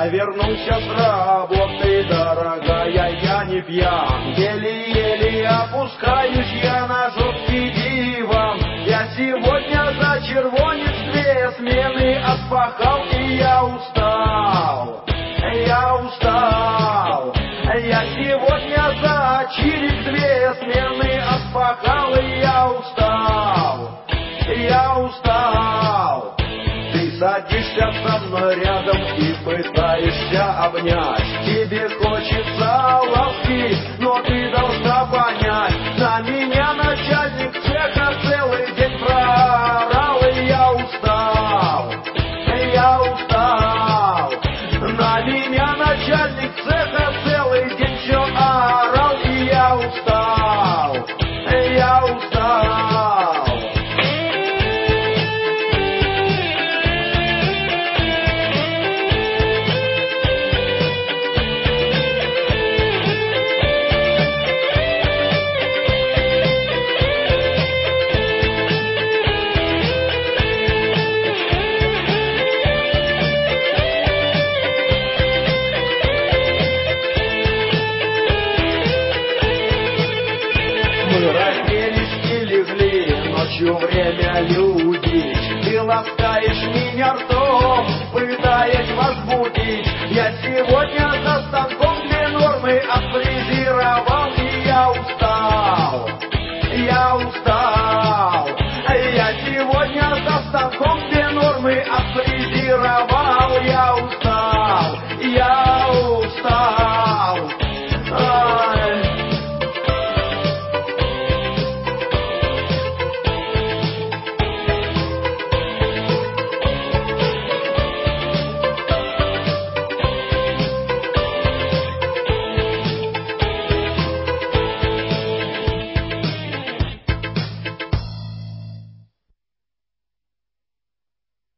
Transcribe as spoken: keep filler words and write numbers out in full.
Я вернулся с работы, дорогая, я не пьян. Еле-еле опускаюсь я на жесткий диван. Я сегодня за червонец две смены отпахал, и я устал, я устал. Я сегодня за чирик две смены отпахал, и я устал, я устал. Ты садишься со мной рядом и пытаешься обнять. Тебе хочется ласки, но ты должна понять, на меня начальник цеха целый день проорал, и я устал, я устал. На меня начальник цеха целый день все орал, и я устал, я устал. Мы разделись и легли ночью время людить. Ты ласкаешь меня ртом, пытаясь возбудить. Я сегодня за станком две нормы отфрезеровал, и я устал, я устал. Я сегодня за станком